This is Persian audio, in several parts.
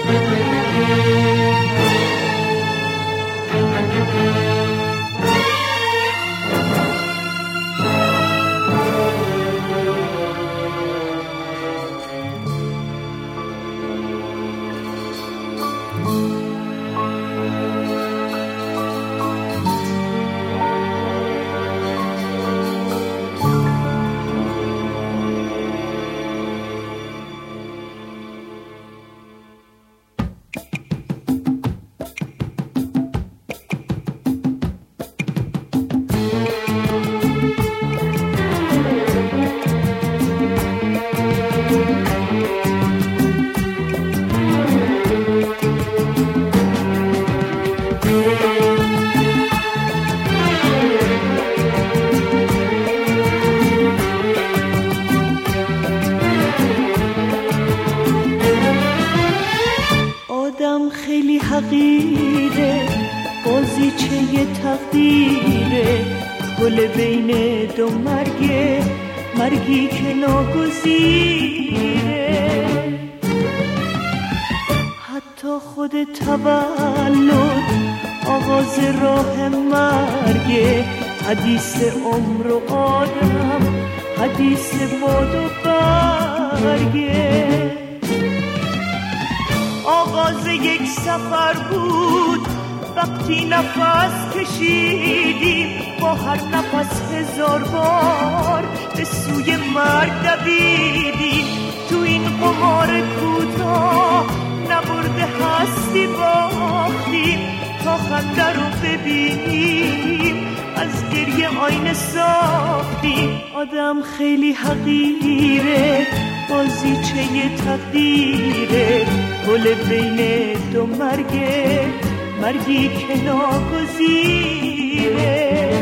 خیلی حقیره، بازیچه تقدیره، گل بین دو مرگه، مرگی که ناگزیره. حتی خود تولد آغاز راه مرگه، حدیث عمر و آدم، حدیث باد و برگه. آغاز یک سفر بود وقتی نفس کشیدیم، با هر نفس هزار بار به سوی مرگ دویدیم. تو این قمار کوتاه نبرده هستی باختیم، تا خنده رو ببینیم از گریه آینه ساختیم. آدم خیلی حقیره، بازیچه تقدیره، گل بین دو مرگه، مرگی که ناگزیره.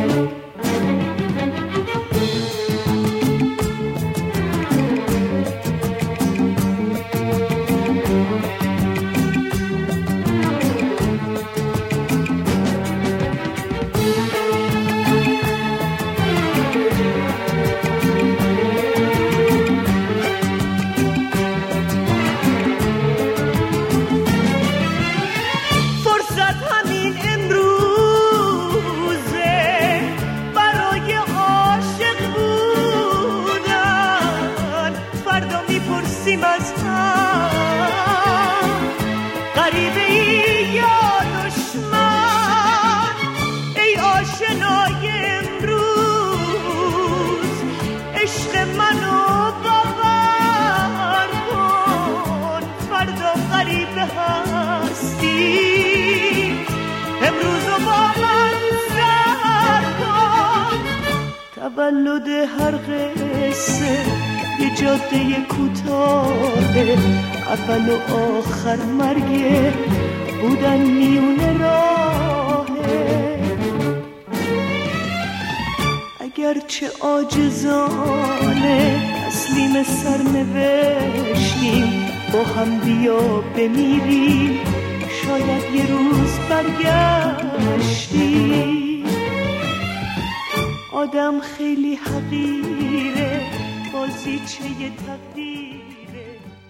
تولد هر قصه یه جاده کوتاهه، اول و آخر مرگه، بودن میونه راهه. اگرچه عاجزانه تسلیم سرنوشتیم، با هم بیا بمیریم، شاید یه روز برگشتیم. آدم خیلی حقیره، بازیچه تقدیره.